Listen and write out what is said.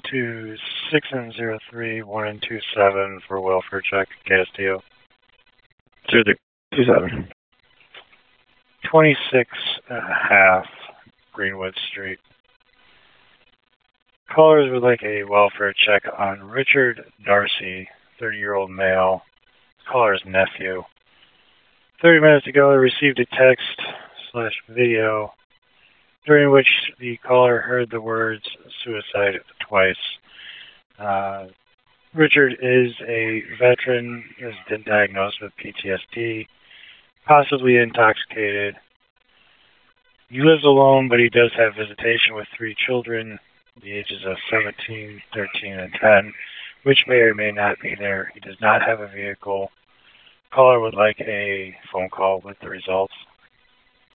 to 603-127 for welfare check, Castillo. 027. 26.5 Greenwood Street. Callers would like a welfare check on Richard Darcy, 30-year-old male, caller's nephew. 30 minutes ago, I received a text/video during which the caller heard the words suicide twice. Richard is a veteran, has been diagnosed with PTSD, possibly intoxicated. He lives alone, but he does have visitation with 3 children, the ages of 17, 13, and 10, which may or may not be there. He does not have a vehicle. Caller would like a phone call with the results.